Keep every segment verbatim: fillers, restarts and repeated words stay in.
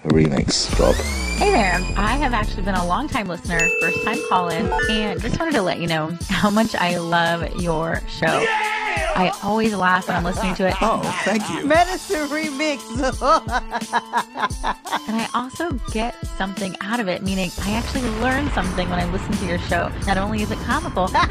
Remix. Rob. Hey there. I have actually been a long-time listener, first-time call-in, and just wanted to let you know how much I love your show. Yeah! I always laugh when I'm listening to it. Oh, thank you. Medicine Remix. And I also get something out of it, meaning I actually learn something when I listen to your show. Not only is it comical, it's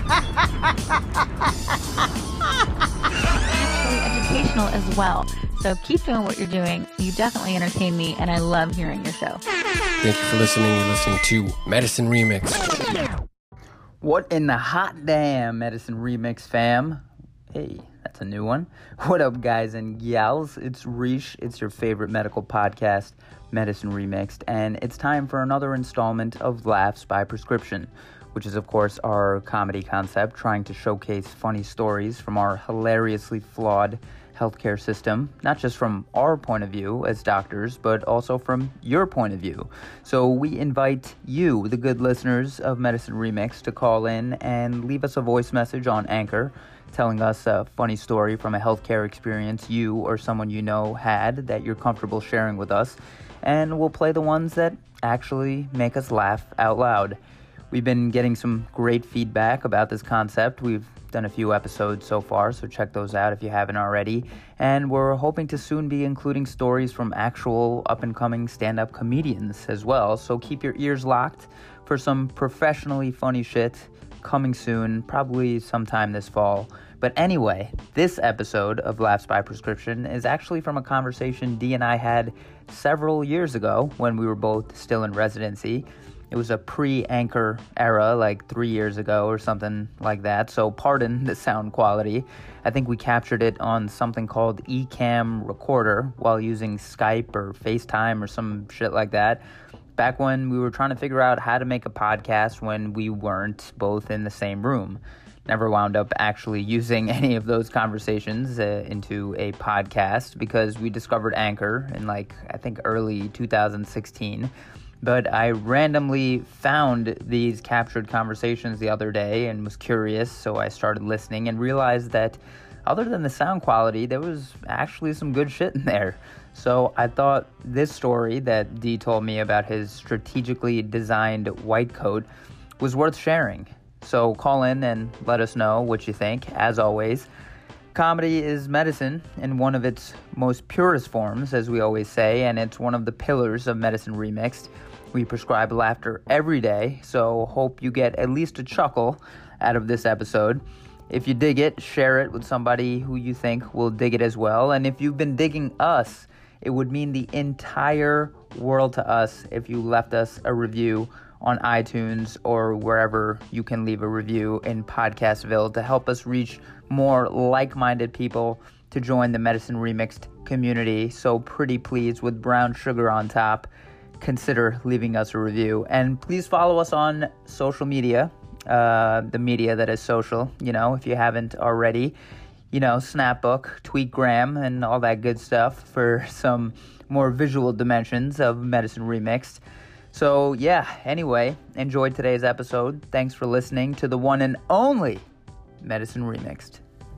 actually educational as well. So keep doing what you're doing. You definitely entertain me, and I love hearing your show. Thank you for listening. You're listening to Medicine Remix. What in the hot damn, Medicine Remix fam? Hey, that's a new one. What up, guys and gals? It's Rish. It's your favorite medical podcast, Medicine Remixed, and it's time for another installment of Laughs by Prescription, which is, of course, our comedy concept trying to showcase funny stories from our hilariously flawed healthcare system, not just from our point of view as doctors, but also from your point of view. So we invite you, the good listeners of Medicine Remix, to call in and leave us a voice message on Anchor telling us a funny story from a healthcare experience you or someone you know had that you're comfortable sharing with us, and we'll play the ones that actually make us laugh out loud. We've been getting some great feedback about this concept. We've done a few episodes so far, so check those out if you haven't already. And we're hoping to soon be including stories from actual up-and-coming stand-up comedians as well. So keep your ears locked for some professionally funny shit coming soon, probably sometime this fall. But anyway, this episode of Laughs by Prescription is actually from a conversation Dee and I had several years ago when we were both still in residency. It was a pre-Anchor era, like three years ago or something like that, so pardon the sound quality. I think we captured it on something called Ecamm Recorder while using Skype or FaceTime or some shit like that, back when we were trying to figure out how to make a podcast when we weren't both in the same room. Never wound up actually using any of those conversations uh, into a podcast because we discovered Anchor in, like, I think early two thousand sixteen. But I randomly found these captured conversations the other day and was curious, so I started listening and realized that other than the sound quality, there was actually some good shit in there. So I thought this story that Dee told me about his strategically designed white coat was worth sharing. So call in and let us know what you think. As always, comedy is medicine in one of its most purest forms, as we always say, and it's one of the pillars of Medicine Remixed. We prescribe laughter every day, so hope you get at least a chuckle out of this episode. If you dig it, share it with somebody who you think will dig it as well. And if you've been digging us, it would mean the entire world to us if you left us a review on iTunes or wherever you can leave a review in Podcastville to help us reach more like-minded people to join the Medicine Remixed community. So pretty please, with brown sugar on top, consider leaving us a review. And please follow us on social media, uh, the media that is social, you know, if you haven't already. You know, Snapbook, Tweetgram, and all that good stuff for some more visual dimensions of Medicine Remixed. So, yeah, anyway, enjoyed today's episode. Thanks for listening to the one and only Medicine Remixed.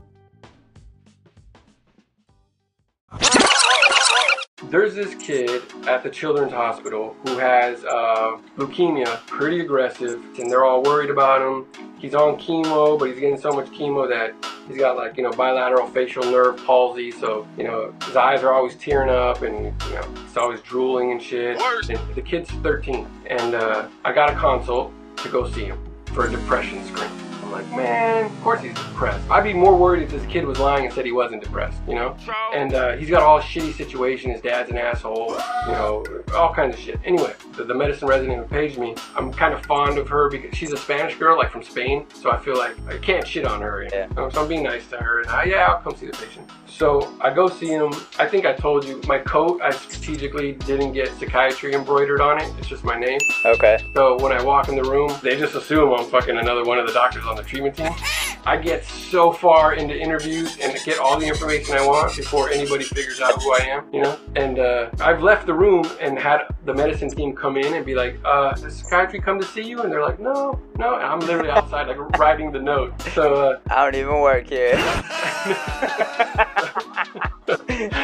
There's this kid at the Children's Hospital who has uh, leukemia, pretty aggressive, and they're all worried about him. He's on chemo, but he's getting so much chemo that he's got, like, you know, bilateral facial nerve palsy, so, you know, his eyes are always tearing up, and, you know, he's always drooling and shit. And the kid's thirteen, and uh, I got a consult to go see him for a depression screen. I'm like, man, of course he's depressed. I'd be more worried if this kid was lying and said he wasn't depressed, you know? And uh, he's got all this shitty situation. His dad's an asshole, you know, all kinds of shit. Anyway, the, the medicine resident who paged me, I'm kind of fond of her because she's a Spanish girl, like from Spain. So I feel like I can't shit on her. Yeah. You know? So I'm being nice to her. And I, yeah, I'll come see the patient. So I go see him. I think I told you, my coat, I strategically didn't get psychiatry embroidered on it. It's just my name. Okay. So when I walk in the room, they just assume I'm fucking another one of the doctors on the treatment team. I get so far into interviews and get all the information I want before anybody figures out who I am, you know? And uh, I've left the room and had the medicine team come in and be like, uh, does psychiatry come to see you? And they're like, no, no. And I'm literally outside, like, writing the note. So, uh, I don't even work here. so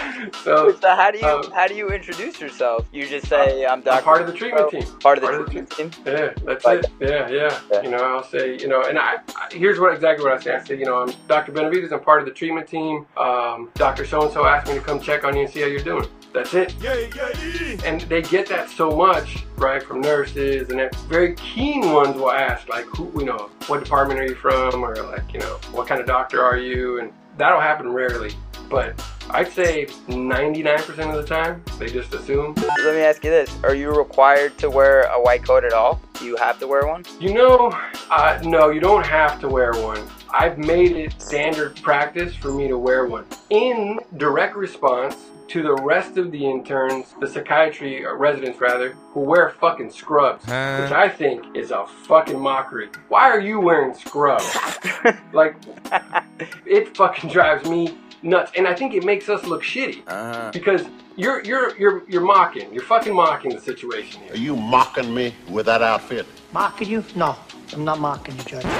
So, so how do you um, how do you introduce yourself? You just say I'm Doctor I'm part of the treatment team. Part of the part treatment of the team. Yeah, that's like, it. Yeah, yeah, yeah. You know, I'll say, you know, and I, I here's what exactly what I say. I say, you know, I'm Doctor Benavides. I'm part of the treatment team. Um, Doctor So and So asked me to come check on you and see how you're doing. That's it. Yeah, yeah, yeah. And they get that so much, right, from nurses, and then very keen ones will ask, like, who, you know, what department are you from, or like, you know, what kind of doctor are you, and that'll happen rarely, but I'd say ninety-nine percent of the time, they just assume. Let me ask you this, are you required to wear a white coat at all? Do you have to wear one? You know, uh, no, you don't have to wear one. I've made it standard practice for me to wear one. In direct response to the rest of the interns, the psychiatry uh, residents rather, who wear fucking scrubs, huh? Which I think is a fucking mockery. Why are you wearing scrubs? Like, it fucking drives me nuts, and I think it makes us look shitty uh-huh. because you're you're you're you're mocking, you're fucking mocking the situation here. Are you mocking me with that outfit? Mocking you? No, I'm not mocking you, Judge.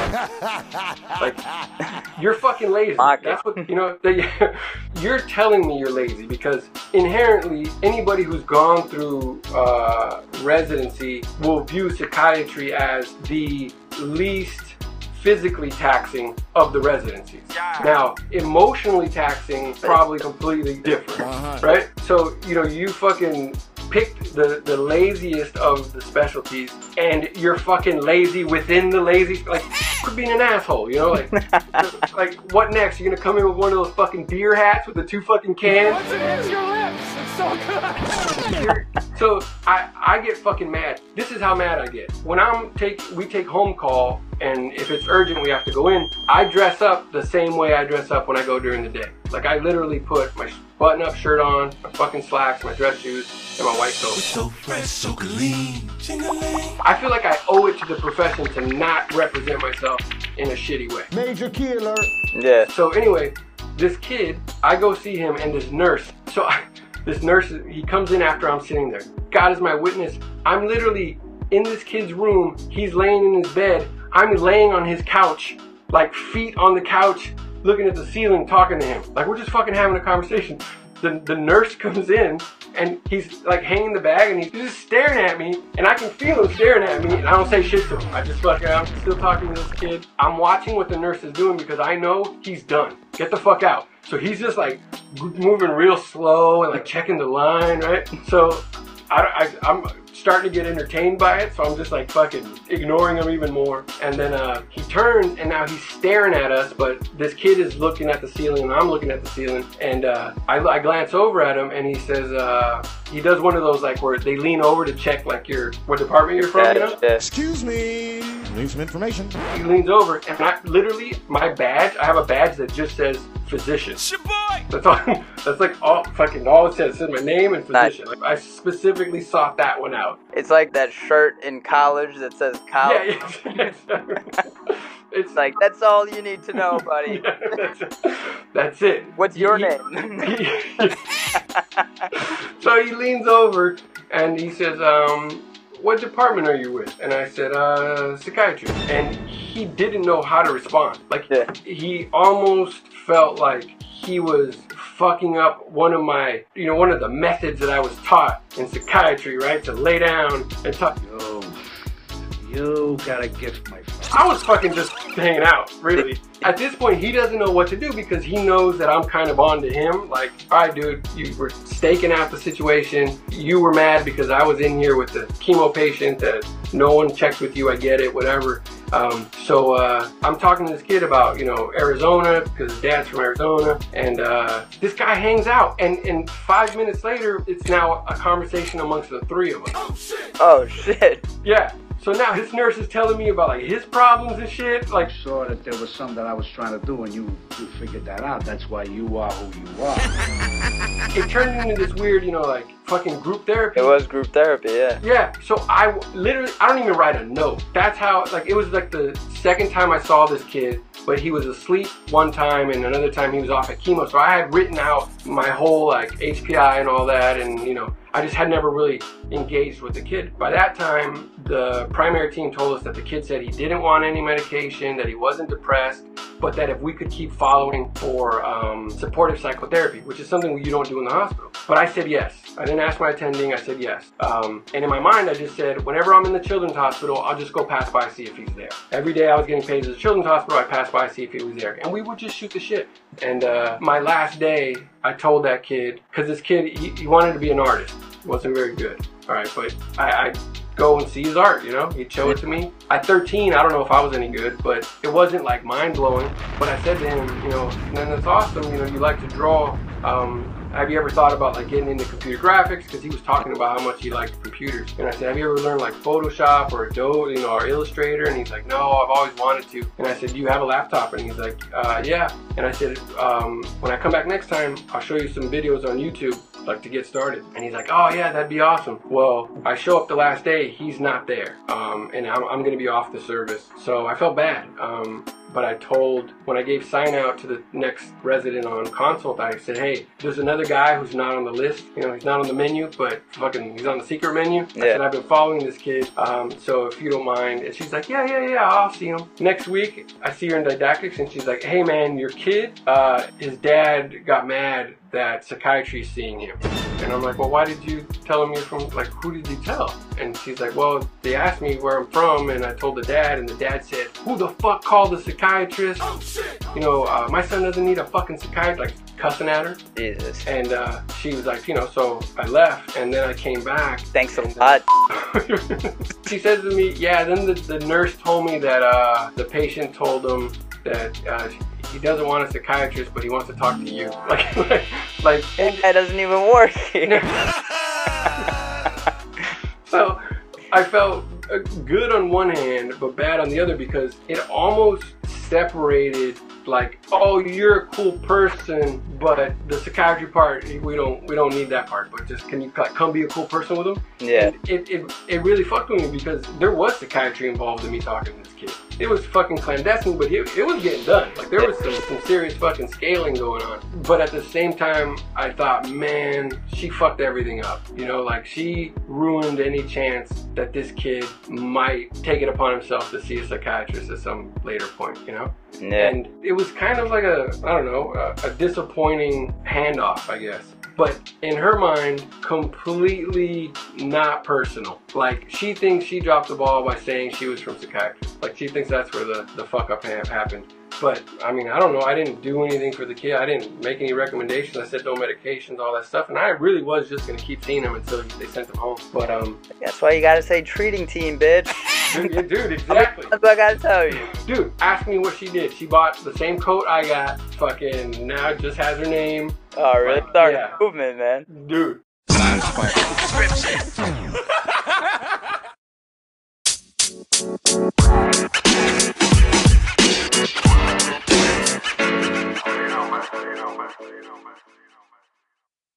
Like, you're fucking lazy. Mock That's what, you know, they, you're telling me you're lazy because inherently anybody who's gone through uh, residency will view psychiatry as the least physically taxing of the residencies. Yeah. Now, emotionally taxing, probably completely different, uh-huh. right? So, you know, you fucking picked the, the laziest of the specialties, and you're fucking lazy within the lazy, like, quit being an asshole, you know? Like, like, what next? You're gonna come in with one of those fucking beer hats with the two fucking cans? Once it hits your lips, it's so good. So, I, I get fucking mad. This is how mad I get. When I'm take, we take home call, and if it's urgent, we have to go in, I dress up the same way I dress up when I go during the day. Like, I literally put my button-up shirt on, my fucking slacks, my dress shoes, and my white coat. So fresh, so clean. I feel like I owe it to the profession to not represent myself in a shitty way. Major key alert. Yeah. So anyway, this kid, I go see him, and this nurse, so I, this nurse, he comes in after I'm sitting there. God is my witness. I'm literally in this kid's room. He's laying in his bed. I'm laying on his couch, like feet on the couch, looking at the ceiling, talking to him. Like, we're just fucking having a conversation. The, the nurse comes in, and he's like hanging the bag, and he's just staring at me, and I can feel him staring at me, and I don't say shit to him. I just fucking, I'm still talking to this kid. I'm watching what the nurse is doing because I know he's done. Get the fuck out. So he's just like moving real slow and like checking the line, right? So I, I, I'm starting to get entertained by it, so I'm just like fucking ignoring him even more. And then uh, he turns, and now he's staring at us, but this kid is looking at the ceiling, and I'm looking at the ceiling. And uh, I, I glance over at him, and he says, uh, he does one of those like where they lean over to check like your what department you're from, yeah, you know? Yeah. Excuse me, need some information. He leans over, and I literally, my badge, I have a badge that just says physician. That's all. That's like all fucking all it says. It says my name and physician. Nice. Like, I specifically sought that one out. It's like that shirt in college that says college. Yeah, it's, it's like, that's all you need to know, buddy. Yeah, that's, it. That's it. What's your he, name? He, so he leans over and he says, um, what department are you with? And I said, uh, psychiatry. And he didn't know how to respond. Like, yeah. He almost felt like he was fucking up one of my, you know, one of the methods that I was taught in psychiatry, right? To lay down and talk. Yo, you got a gift, my friend. I was fucking just hanging out, really. At this point, he doesn't know what to do because he knows that I'm kind of on to him. Like, all right, dude, you were staking out the situation. You were mad because I was in here with the chemo patient that no one checked with you. I get it, whatever. Um, so uh, I'm talking to this kid about, you know, Arizona because his dad's from Arizona. And uh, this guy hangs out. And, and five minutes later, it's now a conversation amongst the three of us. Oh, shit. Oh, shit. Yeah. So now his nurse is telling me about like his problems and shit. Like, I saw that there was something that I was trying to do, and you, you figured that out. That's why you are who you are. It turned into this weird, you know, like fucking group therapy. It was group therapy, yeah. Yeah, so I literally, I don't even write a note. That's how, like, it was like the second time I saw this kid, but he was asleep one time and another time he was off at chemo. So I had written out my whole, like, H P I and all that, and, you know, I just had never really engaged with the kid. By that time, the primary team told us that the kid said he didn't want any medication, that he wasn't depressed, but that if we could keep following for um, supportive psychotherapy, which is something you don't do in the hospital. But I said yes. I didn't ask my attending, I said yes. Um, and in my mind, I just said, whenever I'm in the children's hospital, I'll just go pass by, see if he's there. Every day I was getting paid at the children's hospital, I passed by, see if he was there. And we would just shoot the shit. And uh, my last day, I told that kid, because this kid, he, he wanted to be an artist. He wasn't very good. All right, but I, I go and see his art, you know? He'd show it to me. At thirteen, I don't know if I was any good, but it wasn't like mind-blowing. But I said to him, you know, man, that's awesome, you know, you like to draw. Um, have you ever thought about like getting into computer graphics? Because he was talking about how much he liked computers. And I said, have you ever learned like Photoshop or Adobe, you know, or Illustrator? And he's like, no, I've always wanted to. And I said, do you have a laptop? And he's like, uh, yeah. And I said, um, when I come back next time, I'll show you some videos on YouTube, like to get started. And he's like, oh yeah, that'd be awesome. Well, I show up the last day, he's not there. Um, and I'm, I'm gonna be off the service. So I felt bad. Um, But I told, when I gave sign out to the next resident on consult, I said, hey, there's another guy who's not on the list. You know, he's not on the menu, but fucking, he's on the secret menu. Yeah. I said, I've been following this kid, um, so if you don't mind. And she's like, yeah, yeah, yeah, I'll see him. Next week, I see her in didactics, and she's like, hey man, your kid, uh, his dad got mad that psychiatry is seeing him. And I'm like, well, why did you tell him you're from, like, who did you tell? And she's like, well, they asked me where I'm from, and I told the dad, and the dad said, who the fuck called the psychiatrist? Oh, shit. You know, uh, my son doesn't need a fucking psychiatrist, like, cussing at her. Jesus. And uh, she was like, you know, so I left, and then I came back. Thanks a lot. She says to me, yeah, then the, the nurse told me that uh, the patient told him that uh, he doesn't want a psychiatrist, but he wants to talk to you. Like, like, like and that doesn't even work here. So I felt good on one hand, but bad on the other, because it almost separated, like, oh, you're a cool person, but the psychiatry part, we don't we don't need that part, but just can you come be a cool person with them? Yeah. And it, it, it really fucked with me, because there was psychiatry involved in me talking to this kid. It was fucking clandestine, but it, it was getting done. Like, there was some, some serious fucking scaling going on. But at the same time, I thought, man, she fucked everything up. You know, like, she ruined any chance that this kid might take it upon himself to see a psychiatrist at some later point, you know? Yeah. And it was kind of like a, I don't know, a, a disappointing handoff, I guess. But in her mind, completely not personal. Like, she thinks she dropped the ball by saying she was from psychiatry. Like, she thinks that's where the, the fuck up ha- happened. But, I mean, I don't know. I didn't do anything for the kid. I didn't make any recommendations. I said no medications, all that stuff. And I really was just going to keep seeing him until they sent him home. But, um... that's why you got to say treating team, bitch. Dude, yeah, dude, exactly. That's what I got to tell you. Dude, ask me what she did. She bought the same coat I got. Fucking, now it just has her name. Oh, really? Like, Start yeah. movement, man. Dude. Subscription.